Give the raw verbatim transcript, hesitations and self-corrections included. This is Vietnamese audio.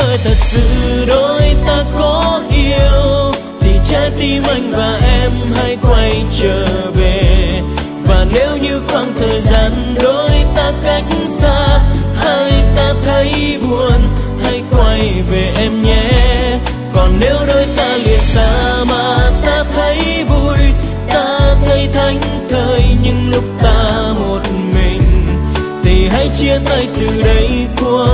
đời thật sự đôi ta có yêu thì trái tim anh và em hãy quay trở về. Và nếu như khoảng thời gian đôi ta cách xa, hai ta thấy buồn hãy quay về em nhé. Còn nếu đôi ta lìa xa mà ta thấy vui, ta thấy thánh thơi những lúc ta một mình, thì hãy chia tay từ đây cuộc